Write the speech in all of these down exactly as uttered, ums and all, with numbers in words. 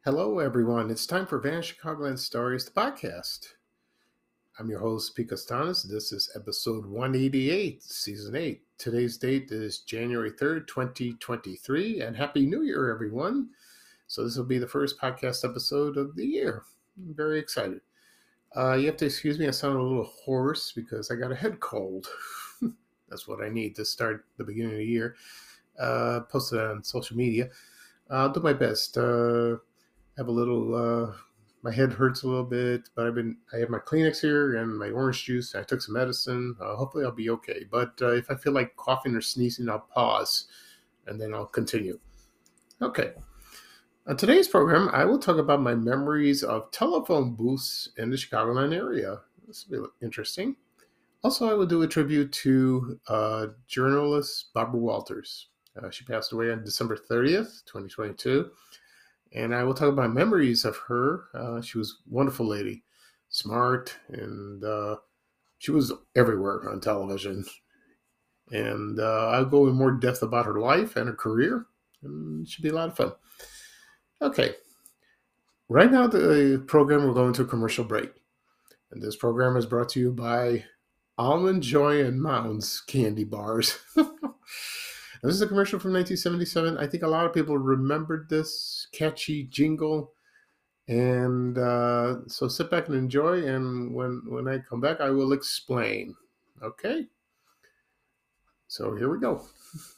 Hello, everyone. It's time for Van Chicagoland Stories, the podcast. I'm your host, Pete Costanis. This is episode one eighty-eight, season eight. Today's date is January third, twenty twenty-three, and Happy New Year, everyone. So this will be the first podcast episode of the year. I'm very excited. Uh, you have to excuse me, I sound a little hoarse because I got a head cold. That's what I need to start the beginning of the year. Uh, posted on social media. I'll do my best. Uh, have a little, uh, my head hurts a little bit, but I've been, I have my Kleenex here and my orange juice. I took some medicine. Uh, hopefully I'll be okay. But uh, if I feel like coughing or sneezing, I'll pause and then I'll continue. Okay. On today's program, I will talk about my memories of telephone booths in the Chicagoland area. This will be interesting. Also, I will do a tribute to uh, journalist Barbara Walters. Uh, she passed away on December thirtieth, twenty twenty-two. And I will talk about memories of her. Uh, she was a wonderful lady, smart, and uh, she was everywhere on television. And uh, I'll go in more depth about her life and her career. And it should be a lot of fun. Okay. Right now, the program will go into a commercial break. And this program is brought to you by Almond Joy and Mounds candy bars. This is a commercial from nineteen seventy-seven. I think a lot of people remembered this catchy jingle. And uh, so sit back and enjoy. And when, when I come back, I will explain. Okay? So here we go.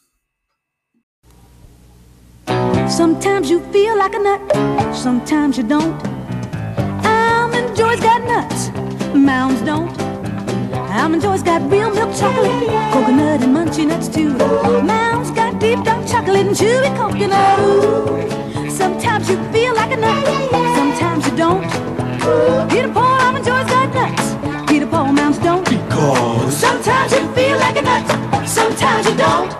Sometimes you feel like a nut, sometimes you don't. Almond Joy's got nuts, Mounds don't. Almond Joy's got real milk chocolate, coconut and munchy nuts too. Mounds got deep dark chocolate and chewy coconut. Ooh. Sometimes you feel like a nut, sometimes you don't. Peter Paul, Almond Joy's got nuts, Peter Paul, Mounds don't. Because sometimes you feel like a nut, sometimes you don't.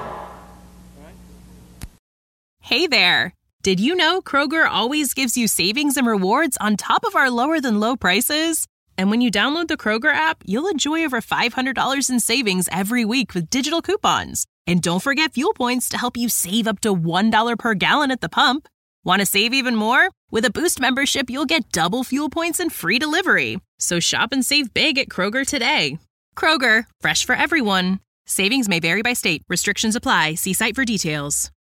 Hey there! Did you know Kroger always gives you savings and rewards on top of our lower-than-low prices? And when you download the Kroger app, you'll enjoy over five hundred dollars in savings every week with digital coupons. And don't forget fuel points to help you save up to one dollar per gallon at the pump. Want to save even more? With a Boost membership, you'll get double fuel points and free delivery. So shop and save big at Kroger today. Kroger, fresh for everyone. Savings may vary by state. Restrictions apply. See site for details.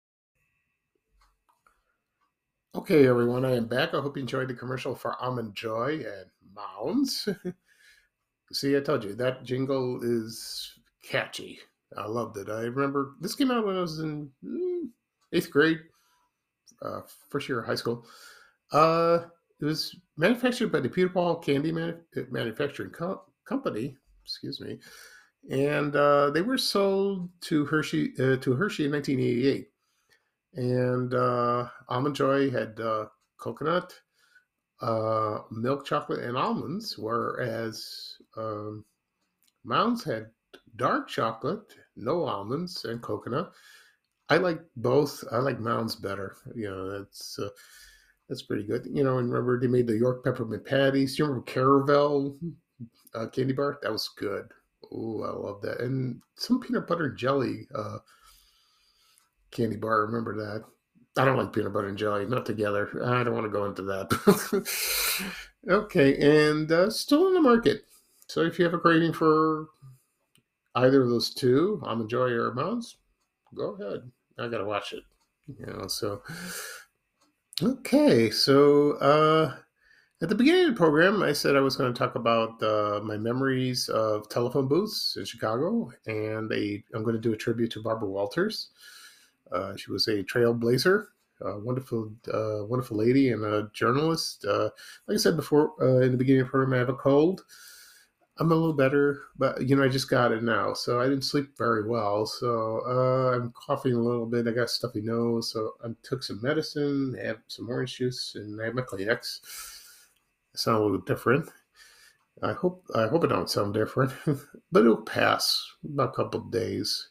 Okay, everyone, I am back. I hope you enjoyed the commercial for Almond Joy and Mounds. See, I told you, that jingle is catchy. I loved it. I remember this came out when I was in mm, eighth grade, uh, first year of high school. Uh, it was manufactured by the Peter Paul Candy Manu- Manufacturing Co- Company, excuse me, and uh, they were sold to Hershey uh, to Hershey in nineteen eighty-eight. And uh, Almond Joy had uh, coconut, uh, milk chocolate, and almonds, whereas um, Mounds had dark chocolate, no almonds, and coconut. I like both. I like Mounds better. You know, that's uh, that's pretty good. You know, and remember they made the York peppermint patties. Do you remember Caravel uh, candy bar? That was good. Oh, I love that. And some peanut butter jelly uh, candy bar. Remember that? I don't like peanut butter and jelly, not together. I don't want to go into that. Okay, and uh, still in the market. So if you have a craving for either of those two, Almond Joy or Mounds, go ahead. I gotta watch it. You know, so okay, so uh, at the beginning of the program, I said I was going to talk about uh, my memories of telephone booths in Chicago, and a, I'm going to do a tribute to Barbara Walters. Uh, she was a trailblazer, a wonderful, uh, wonderful lady and a journalist. Uh, like I said before, uh, in the beginning of the program, I have a cold. I'm a little better, but, you know, I just got it now, so I didn't sleep very well. So uh, I'm coughing a little bit. I got a stuffy nose, so I took some medicine, I have some orange juice, and I have my Kleenex. I sound a little different. I hope I hope it don't sound different, but it'll pass in about a couple of days.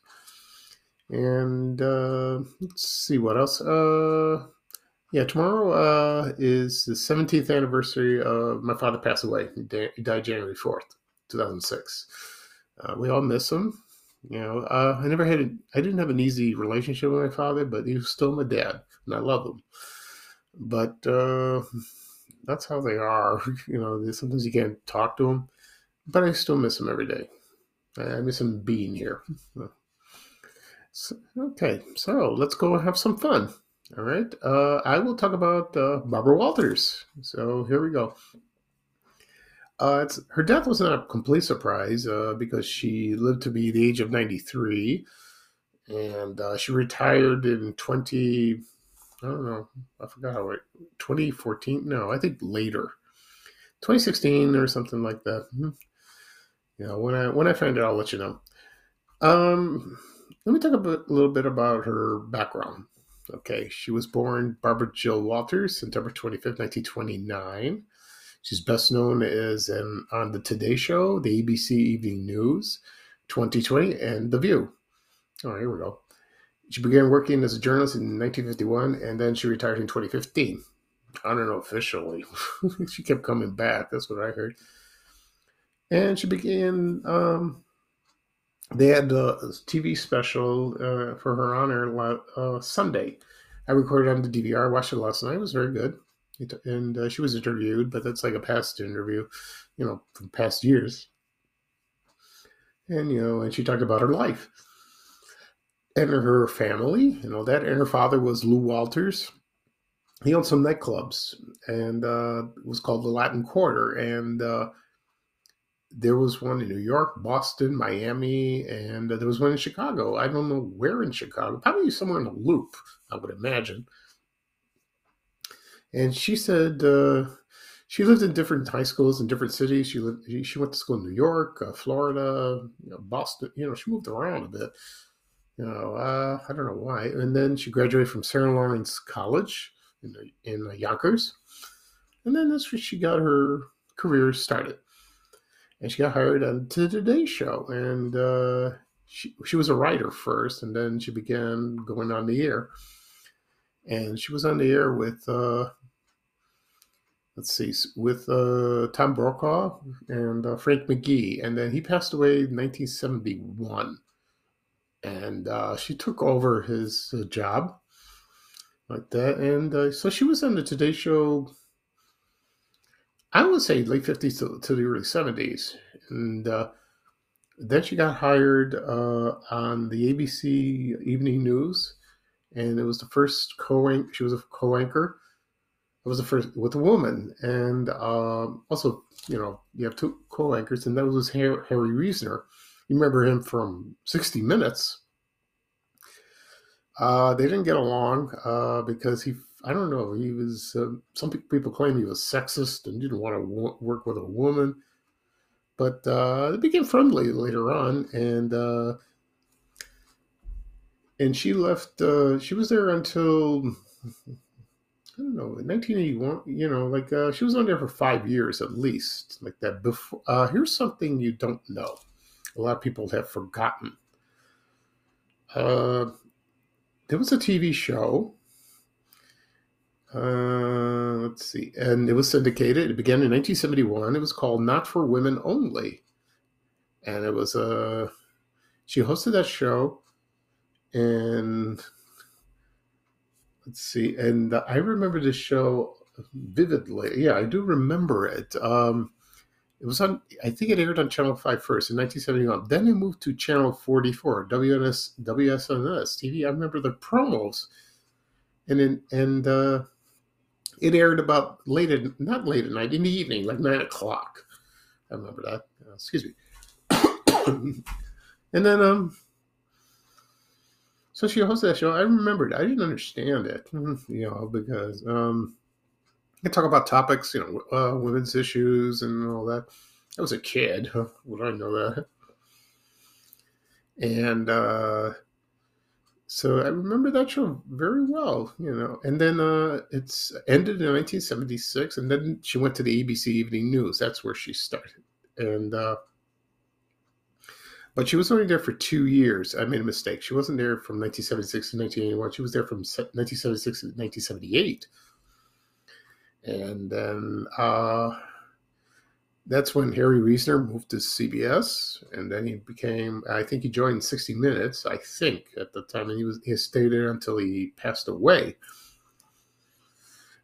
And uh, let's see what else. Uh, yeah, tomorrow uh, is the seventeenth anniversary of my father passed away. He, da- he died January fourth, two thousand six. Uh, we all miss him. You know, uh, I never had, a, I didn't have an easy relationship with my father, but he was still my dad, and I love him. but uh, that's how they are. You know, sometimes you can't talk to them, but I still miss them every day. I miss them being here. So, okay, so let's go have some fun. All right, uh, I will talk about uh, Barbara Walters. So here we go. Uh, it's, her death was not a complete surprise uh, because she lived to be the age of ninety-three, and uh, she retired in twenty. I don't know. I forgot how it. twenty fourteen? No, I think later, twenty sixteen or something like that. You know, when I when I find it, I'll let you know. Um, let me talk a, bit, a little bit about her background. Okay, she was born Barbara Jill Walters, September twenty-fifth, nineteen twenty-nine. She's best known as an, on the Today Show, the A B C Evening News, twenty twenty, and The View. Oh, here we go. She began working as a journalist in nineteen fifty-one, and then she retired in twenty fifteen. I don't know officially. She kept coming back. That's what I heard. And she began, um, they had a T V special uh, for her honor uh, Sunday. I recorded on the D V R, watched it last night. It was very good. And uh, she was interviewed, but that's like a past interview, you know, from past years. And, you know, and she talked about her life and her family and all that. And her father was Lou Walters. He owned some nightclubs, and uh, it was called the Latin Quarter. And uh, there was one in New York, Boston, Miami, and uh, there was one in Chicago. I don't know where in Chicago, probably somewhere in the Loop, I would imagine. And she said uh, she lived in different high schools in different cities. She lived. She went to school in New York, uh, Florida, you know, Boston. You know, she moved around a bit. You know, uh, I don't know why. And then she graduated from Sarah Lawrence College in in uh, Yonkers, and then that's where she got her career started. And she got hired on to the Today Show, and uh, she she was a writer first, and then she began going on the air. And she was on the air with. Uh, Let's see, with uh, Tom Brokaw and uh, Frank McGee. And then he passed away in nineteen seventy-one. And uh, she took over his uh, job like that. And uh, so she was on the Today Show, I would say late fifties to, to the early seventies. And uh, then she got hired uh, on the A B C Evening News. And it was the first co-anchor, she was a co-anchor. It was the first with a woman, and um, also, you know, you have two co-anchors, and that was Harry, Harry Reasoner. You remember him from sixty minutes. Uh, they didn't get along uh, because he, I don't know, he was, uh, some people claim he was sexist and didn't want to w- work with a woman. But uh, they became friendly later on, and uh, and she left, uh, she was there until... I don't know, in nineteen eighty-one, you know, like uh, she was on there for five years at least, like that. Before, uh, here's something you don't know. A lot of people have forgotten. Uh, there was a T V show. Uh, let's see, and it was syndicated. It began in nineteen seventy-one. It was called Not for Women Only, and it was a. Uh, she hosted that show, and. Let's see. And uh, I remember this show vividly. Yeah, I do remember it. Um, it was on, I think it aired on Channel five first in nineteen seventy-one. Then it moved to Channel forty-four, W N S, W S N S T V. I remember the promos. And in, and uh, it aired about late at, not late at night, in the evening, like nine o'clock. I remember that. Uh, excuse me. And then, um, so she hosted that show. I remembered. I didn't understand it, you know, because um, I talk about topics, you know, uh, women's issues and all that. I was a kid. Huh? Would I know that? And uh, so I remember that show very well, you know. And then uh, it's ended in nineteen seventy-six, and then she went to the A B C Evening News. That's where she started. And uh, But she was only there for two years. I made a mistake. She wasn't there from nineteen seventy-six to nineteen eighty-one. She was there from nineteen seventy-six to nineteen seventy-eight. And then uh, that's when Harry Reasoner moved to C B S. And then he became, I think he joined sixty minutes, I think, at the time. And he was he stayed there until he passed away.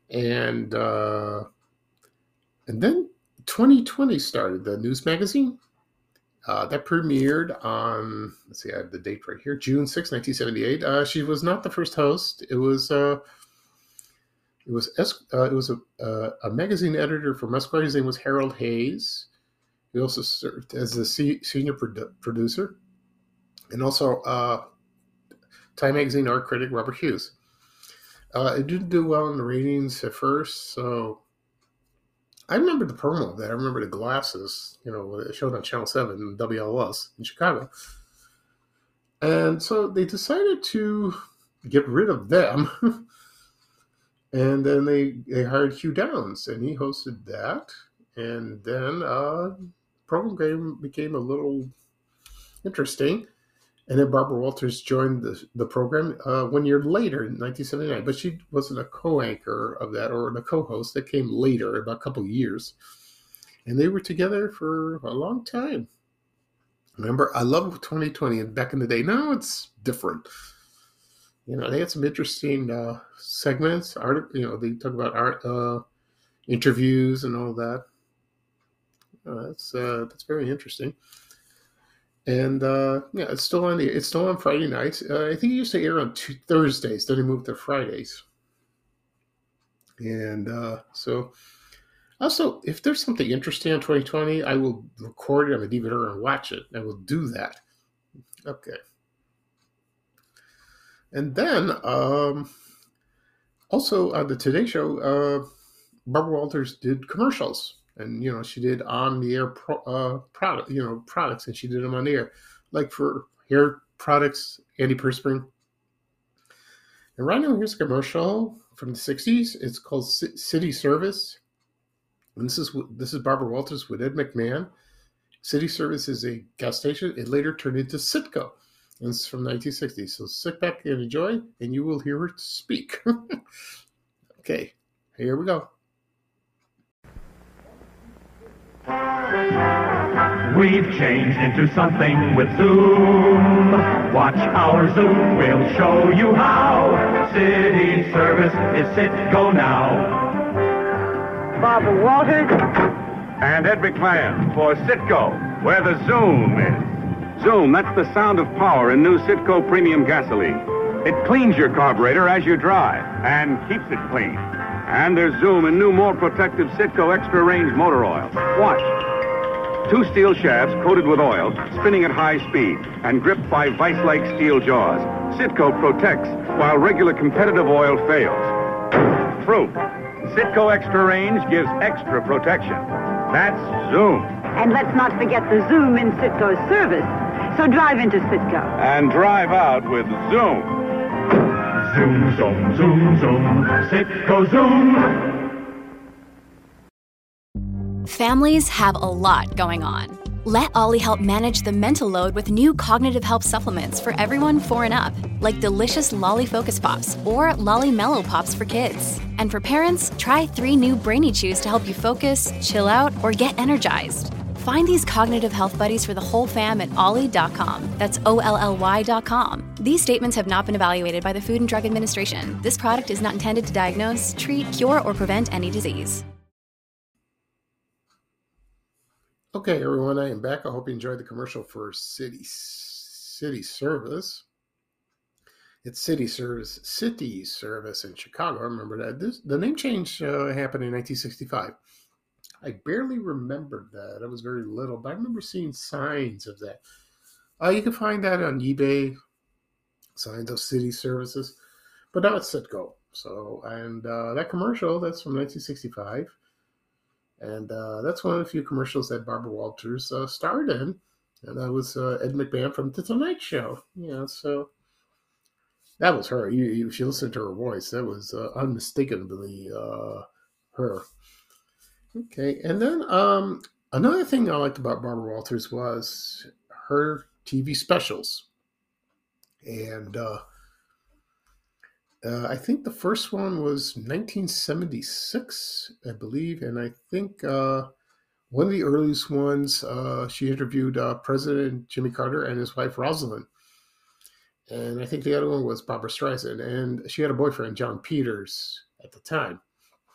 And uh, and then twenty twenty started, the news magazine. Uh, that premiered on, let's see, I have the date right here, June sixth, nineteen seventy-eight. Uh, she was not the first host. It was uh, it was uh, it was a, uh, a magazine editor from Esquire. His name was Harold Hayes. He also served as the C- senior produ- producer, and also uh, Time magazine art critic Robert Hughes. Uh, it didn't do well in the ratings at first, so I remember the promo of that. I remember the glasses, you know, it showed on Channel seven, W L S in Chicago. And so they decided to get rid of them. And then they, they hired Hugh Downs, and he hosted that. And then uh, the program became a little interesting. And then Barbara Walters joined the, the program uh, one year later in nineteen seventy-nine. But she wasn't a co-anchor of that or the co-host. That came later, about a couple of years. And they were together for a long time. Remember, I love twenty twenty and back in the day. Now it's different. You know, they had some interesting uh, segments. Art, you know, they talk about art uh, interviews and all that. Uh, that's uh, that's very interesting. And uh, yeah, it's still on the it's still on Friday nights. Uh, I think it used to air on two Thursdays. Then they moved to Fridays. And uh, so, also, if there's something interesting on twenty twenty, I will record it on a D V D and watch it. I will do that. Okay. And then, um, also on the Today Show, uh, Barbara Walters did commercials. And, you know, she did on-the-air pro, uh, product, you know, products, and she did them on the air. Like for hair products, antiperspirant. And right now, here's a commercial from the sixties. It's called C- City Service. And this is this is Barbara Walters with Ed McMahon. City Service is a gas station. It later turned into Citgo. And it's from nineteen sixty. So sit back and enjoy, and you will hear her speak. Okay, here we go. We've changed into something with Zoom. Watch our Zoom, we'll show you how. City Service is Citgo now. Barbara Walters and Ed McMahon for Citgo, where the Zoom is. Zoom, that's the sound of power in new Citgo Premium Gasoline. It cleans your carburetor as you drive and keeps it clean. And there's Zoom in new, more protective Citgo Extra Range motor oil. Watch. Two steel shafts coated with oil, spinning at high speed, and gripped by vice-like steel jaws. Citgo protects while regular competitive oil fails. True. Citgo Extra Range gives extra protection. That's Zoom. And let's not forget the Zoom in Citgo Service. So drive into Citgo. And drive out with Zoom. Zoom, zoom, zoom, zoom. Citgo Zoom. Families have a lot going on. Let Ollie help manage the mental load with new cognitive help supplements for everyone four and up, like delicious Lolly Focus Pops or Lolly Mellow Pops for kids. And for parents, try three new Brainy Chews to help you focus, chill out, or get energized. Find these cognitive health buddies for the whole fam at ollie dot com. That's O L L Y dot com. These statements have not been evaluated by the Food and Drug Administration. This product is not intended to diagnose, treat, cure, or prevent any disease. Okay, everyone, I am back. I hope you enjoyed the commercial for City City Service. It's City Service, City Service in Chicago. I remember that. This, the name change uh, happened in nineteen sixty-five. I barely remembered that. I was very little, but I remember seeing signs of that. Uh, you can find that on eBay, signs of City Services. But now it's Citgo. So, and uh, that commercial, that's from nineteen sixty-five. And uh, that's one of the few commercials that Barbara Walters uh, starred in. And that was uh, Ed McMahon from The Tonight Show. You know, so that was her. You, you, if you listen to her voice, that was uh, unmistakably uh, her. Okay, and then um, another thing I liked about Barbara Walters was her T V specials. And uh, uh, I think the first one was nineteen seventy-six, I believe. And I think uh, one of the earliest ones, uh, she interviewed uh, President Jimmy Carter and his wife, Rosalind. And I think the other one was Barbra Streisand. And she had a boyfriend, John Peters, at the time.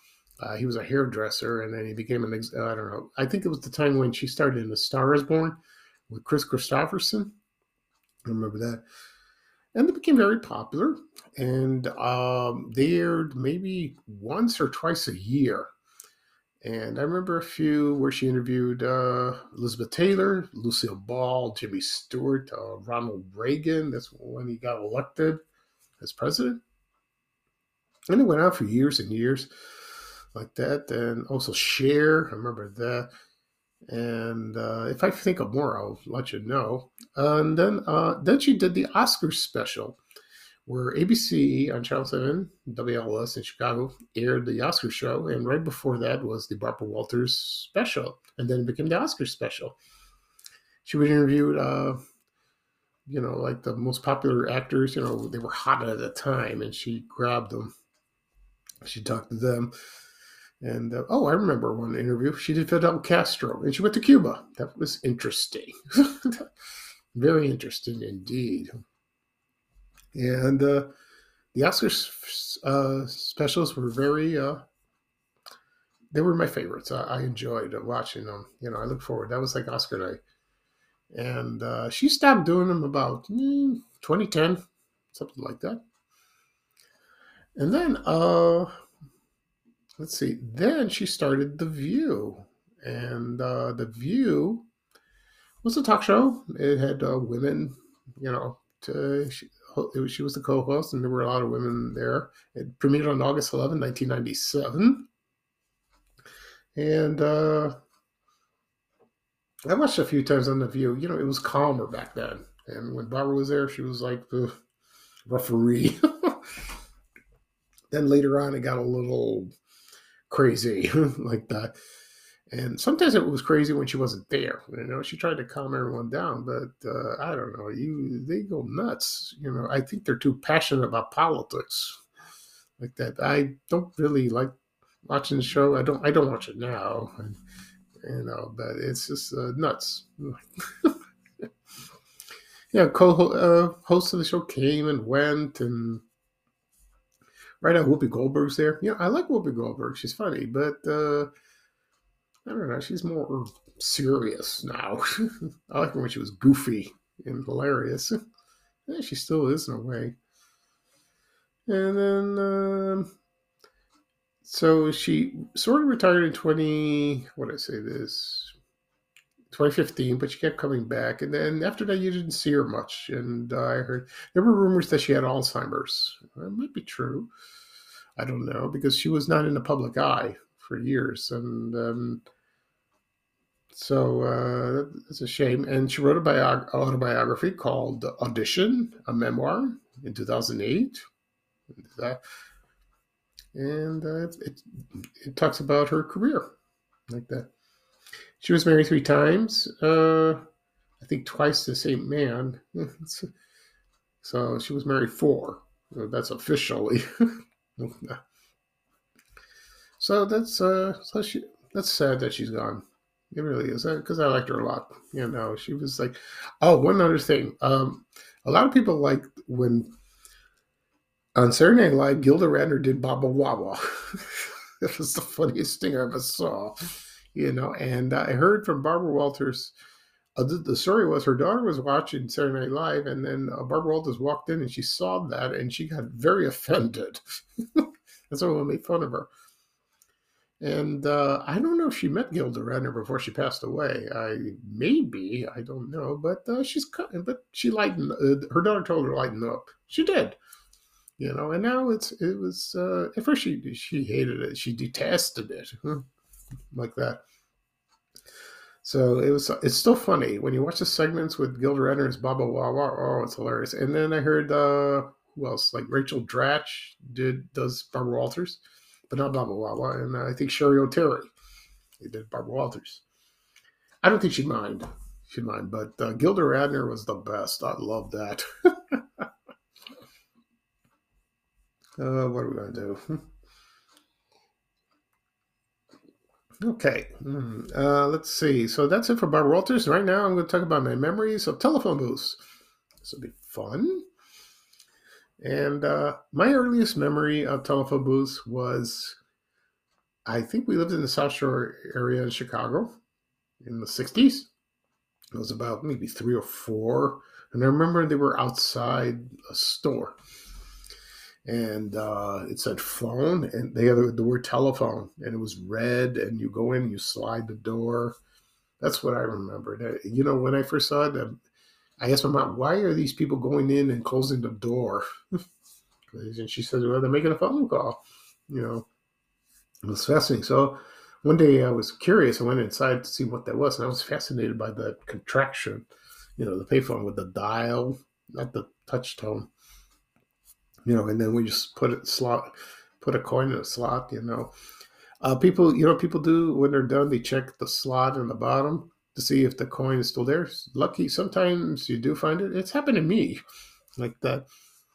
Uh, he was a hairdresser, and then he became an, ex- uh, I don't know, I think it was the time when she started in The Star is Born with Chris Christopherson. I remember that. And they became very popular, and um, they aired maybe once or twice a year. And I remember a few where she interviewed uh, Elizabeth Taylor, Lucille Ball, Jimmy Stewart, uh, Ronald Reagan. That's when he got elected as president. And it went on for years and years like that. And also Cher, I remember that. And uh, if I think of more, I'll let you know. And then uh, then she did the Oscars special, where A B C on Channel seven, W L S in Chicago, aired the Oscar show. And right before that was the Barbara Walters special. And then it became the Oscar special. She was interviewed, uh, you know, like the most popular actors. You know, they were hot at the time, and she grabbed them. She talked to them. And, uh, oh, I remember one interview. She did Fidel Castro, and she went to Cuba. That was interesting. Very interesting indeed. And uh, the Oscar uh, specials were very, uh, they were my favorites. I, I enjoyed watching them. You know, I look forward. That was like Oscar night. And uh, she stopped doing them about mm, twenty ten, something like that. And then, uh, let's see, then she started The View. And uh, The View was a talk show. It had uh, women, you know, to, she, she was the co-host, and there were a lot of women there. It premiered on August eleventh, nineteen ninety-seven. And uh, I watched a few times on The View. You know, it was calmer back then. And when Barbara was there, she was like the referee. Then later on, it got a little crazy like that. And sometimes it was crazy when she wasn't there. You know, she tried to calm everyone down, but uh, I don't know. You, they go nuts. You know, I think they're too passionate about politics like that. I don't really like watching the show. I don't. I don't watch it now. And, you know, but it's just uh, nuts. Yeah, co-host uh, of the show came and went, and right now Whoopi Goldberg's there. Yeah, I like Whoopi Goldberg. She's funny, but. Uh, I don't know. She's more serious now. I like her when she was goofy and hilarious. Yeah, she still is in a way. And then, um, so she sort of retired in twenty. What did I say this? twenty fifteen, but she kept coming back. And then after that, you didn't see her much. And uh, I heard there were rumors that she had Alzheimer's. That might be true. I don't know, because she was not in the public eye for years. And um, so uh, that's a shame. And she wrote a bio- autobiography called Audition, a memoir, in two thousand eight. And uh, it, it talks about her career like that. She was married three times. Uh, I think twice to the same man. So she was married four. That's officially. So that's uh, so she. That's sad that she's gone. It really is, because I liked her a lot. You know, she was like. Oh, one other thing. Um, a lot of people liked when on Saturday Night Live, Gilda Radner did Baba Wawa. That was the funniest thing I ever saw. You know, and I heard from Barbara Walters. Uh, the, the story was her daughter was watching Saturday Night Live, and then uh, Barbara Walters walked in and she saw that, and she got very offended. And someone made fun of her. And uh, I don't know if she met Gilda Radner before she passed away. I maybe I don't know, but uh, she's but she lightened. Uh, her daughter told her to lighten up. She did, you know. And now it's it was uh, at first she she hated it. She detested it, like that. So it was. It's still funny when you watch the segments with Gilda Radner as Baba Wawa. Oh, it's hilarious. And then I heard uh, who else? Like Rachel Dratch did does Barbara Walters. But not Baba Wawa, and I think Sherry O'Terry. They did Barbara Walters. I don't think she'd mind. She'd mind, but uh, Gilda Radner was the best. I love that. uh, what are we going to do? Okay. Uh, let's see. So that's it for Barbara Walters. Right now, I'm going to talk about my memories of telephone booths. This will be fun. And uh, my earliest memory of telephone booths was I think we lived in the South Shore area in Chicago in the sixties. It was about maybe three or four. And I remember they were outside a store. And uh, it said phone, and they had the word telephone, and it was red, and you go in, you slide the door. That's what I remembered. You know, when I first saw it, I asked my mom, why are these people going in and closing the door? And she said, well, they're making a phone call. You know, it was fascinating. So one day I was curious. I went inside to see what that was, and I was fascinated by the contraction, you know, the payphone with the dial, not the touch tone. You know, and then we just put it slot, put a coin in a slot. You know, uh, people, you know, people do when they're done, they check the slot in the bottom to see if the coin is still there. Lucky, sometimes you do find it. It's happened to me, like that.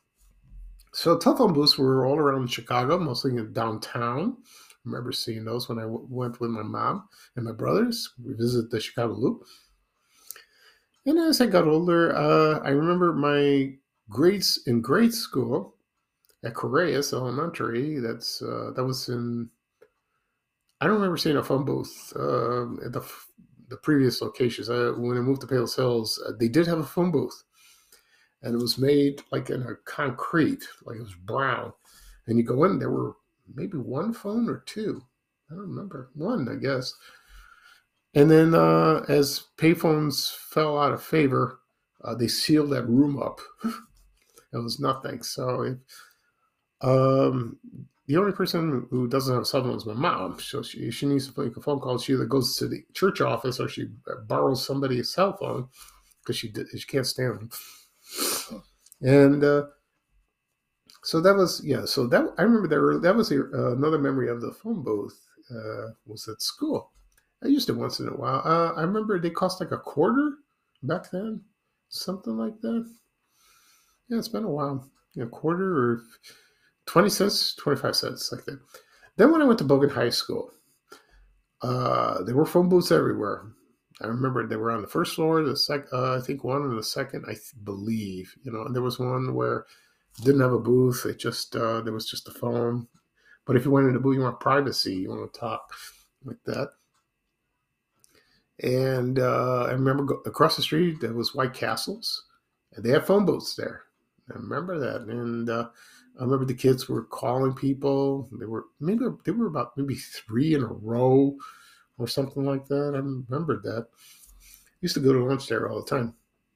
So telephone booths were all around Chicago, mostly in downtown. I remember seeing those when I w- went with my mom and my brothers. We visited the Chicago Loop. And as I got older, uh, I remember my grades in grade school. At Correas Elementary, that's uh, that was in. I don't remember seeing a phone booth uh, at the the previous locations. Uh, when I moved to Palos Hills, uh, they did have a phone booth, and it was made like in a concrete, like it was brown. And you go in, there were maybe one phone or two. I don't remember, one, I guess. And then uh, as payphones fell out of favor, uh, they sealed that room up. It was nothing. So. If, Um, the only person who doesn't have a cell phone is my mom. So she, she needs to make a phone call. She either goes to the church office or she borrows somebody's cell phone because she she can't stand them. And uh, so that was yeah. So that I remember there were, that was a, uh, another memory of the phone booth uh, was at school. I used it once in a while. Uh, I remember they cost like a quarter back then, something like that. Yeah, it's been a while. A quarter or twenty cents, twenty-five cents, like that. Then when I went to Bogan High School, uh, there were phone booths everywhere. I remember they were on the first floor, the sec, uh, I think one on the second, I th- believe, you know, and there was one where it didn't have a booth. It just, uh, there was just a phone. But if you went in the booth, you want privacy, you want to talk like that. And uh, I remember go- across the street, there was White Castles, and they had phone booths there. I remember that. And, uh, I remember the kids were calling people. They were maybe they were about maybe three in a row or something like that. I remember that. I used to go to lunch there all the time.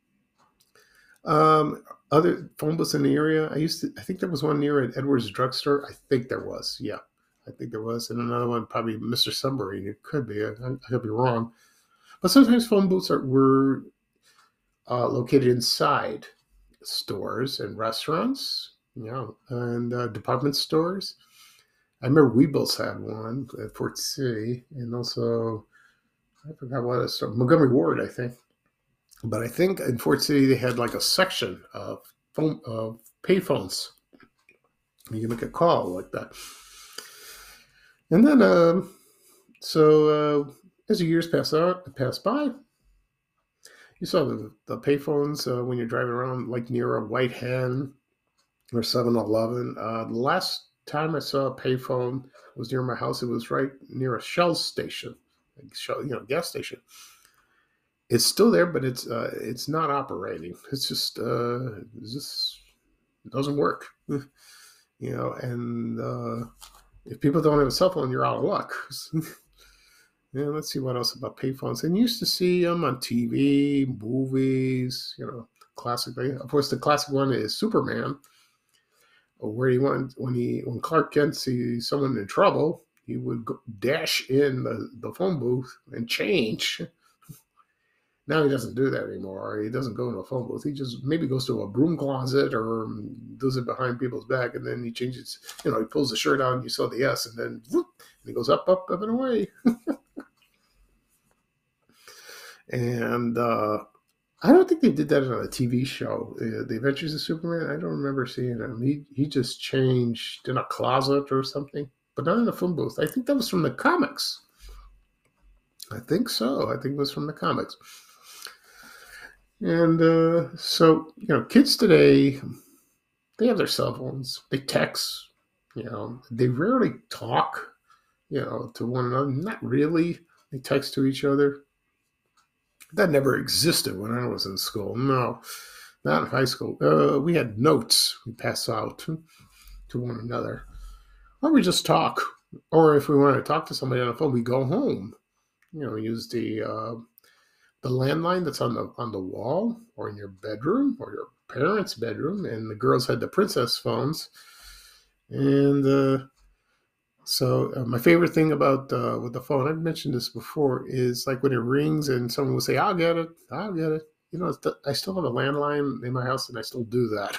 Um, other phone booths in the area. I used to. I think there was one near at Edwards Drugstore. I think there was. Yeah, I think there was, and another one probably Mister Sunbury. It could be. I, I could be wrong. But sometimes phone booths are, were uh, located inside stores and restaurants. Yeah, and uh, department stores. I remember Weebles had one at Fort City, and also I forgot what it's Montgomery Ward, I think. But I think in Fort City they had like a section of phone of payphones. You can make a call like that. And then, um, so uh, as the years pass out, pass by, you saw the the payphones uh, when you're driving around, like near a White Hen or seven eleven. Uh, the last time I saw a payphone was near my house. It was right near a Shell station, like Shell, you know, gas station. It's still there, but it's uh, it's not operating. It's just uh, it's just it doesn't work, you know. And uh, if people don't have a cell phone, you're out of luck. Yeah, let's see what else about payphones. And you used to see them on T V, movies, you know, classically. Of course, the classic one is Superman, where he went when he when Clark Kent sees someone in trouble, he would go, dash in the, the phone booth and change. Now he doesn't do that anymore. He doesn't go into a phone booth. He just maybe goes to a broom closet or does it behind people's back, and then he changes. You know, he pulls the shirt on. You saw the S, and then whoop, and he goes up, up, up and away. And uh, I don't think they did that on a T V show. Uh, the Adventures of Superman. I don't remember seeing him. He he just changed in a closet or something, but not in a phone booth. I think that was from the comics. I think so. I think it was from the comics. And uh, so, you know, kids today, they have their cell phones. They text. You know, they rarely talk. you know, to one another. Not really. They text to each other. That never existed when I was in school. No, not in high school. Uh, we had notes we pass out to, to one another. Or we just talk. Or if we want to talk to somebody on the phone, we go home. You know, use the uh, the landline that's on the on the wall or in your bedroom or your parents' bedroom. And the girls had the princess phones. And uh, so uh, my favorite thing about uh, with the phone, I've mentioned this before, is like when it rings and someone will say, "I'll get it, I'll get it." You know, I still have a landline in my house, and I still do that.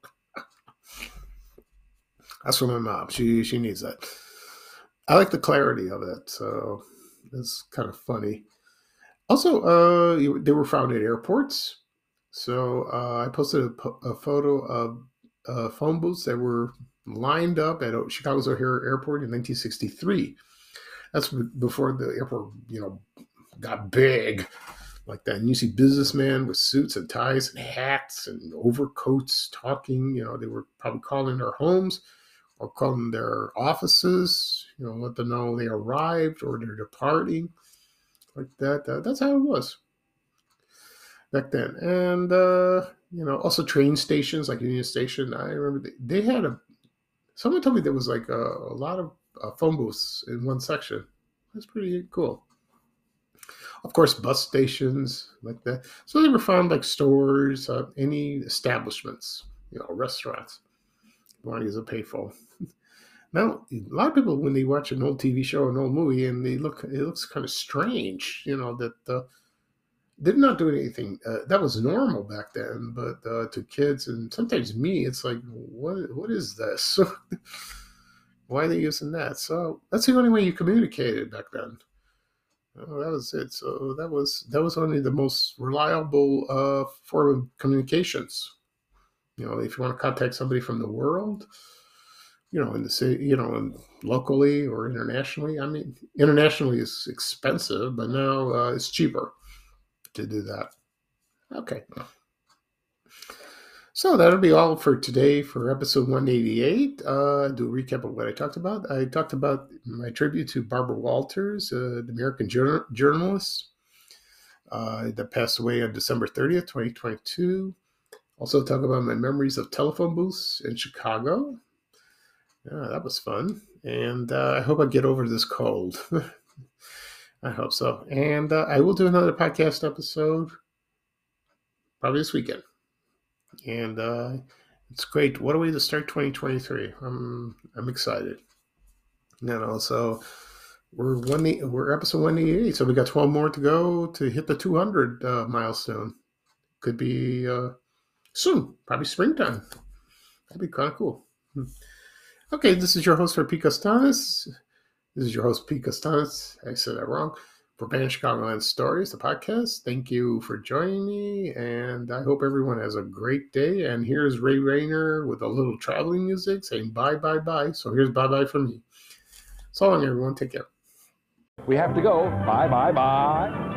That's for my mom. She she needs that. I like the clarity of it, so it's kind of funny. Also, uh, you, they were found at airports. So uh, I posted a, a photo of uh, phone booths that were lined up at Chicago's O'Hare Airport in nineteen sixty-three. That's before the airport, you know, got big like that. And you see businessmen with suits and ties and hats and overcoats talking. You know, they were probably calling their homes or calling their offices, you know, let them know they arrived or they're departing, like that. Uh, that's how it was back then. And, uh, you know, also train stations like Union Station. I remember they, they had a, someone told me there was like a, a lot of uh, phone booths in one section. That's pretty cool. Of course, bus stations like that. So they were found like stores, uh, any establishments, you know, restaurants. You want to use a payphone. Now, a lot of people, when they watch an old T V show, an old movie, and they look, it looks kind of strange, you know, that uh, they're not doing anything. Uh, that was normal back then, but uh, to kids and sometimes me, it's like, what? What is this? Why are they using that? So that's the only way you communicated back then. Oh, that was it. So that was that was only the most reliable uh, form of communications. You know, if you want to contact somebody from the world, you know, in the city, you know, locally or internationally. I mean, internationally is expensive, but now uh, it's cheaper to do that. Okay. So that'll be all for today for episode one eighty-eight. Uh, do a recap of what I talked about. I talked about my tribute to Barbara Walters, uh, the American journal- journalist uh, that passed away on December thirtieth, twenty twenty-two. Also talk about my memories of telephone booths in Chicago. Yeah, that was fun. And uh, I hope I get over this cold. I hope so. And uh, I will do another podcast episode probably this weekend. And uh, it's great. What a way to start twenty twenty-three. I'm I'm excited. You know, so we're one we're episode one eighty-eight, so we got twelve more to go to hit the two hundred uh, milestone. Could be uh, soon, probably springtime. That'd be kind of cool. Okay, this is your host for Pete Costanis. This is your host, Pete Costanis. I said that wrong. For Banished Chicagoland Stories, the podcast. Thank you for joining me, and I hope everyone has a great day. And here's Ray Rayner with a little traveling music saying bye, bye, bye. So here's bye-bye from me. So long, everyone. Take care. We have to go. Bye, bye, bye.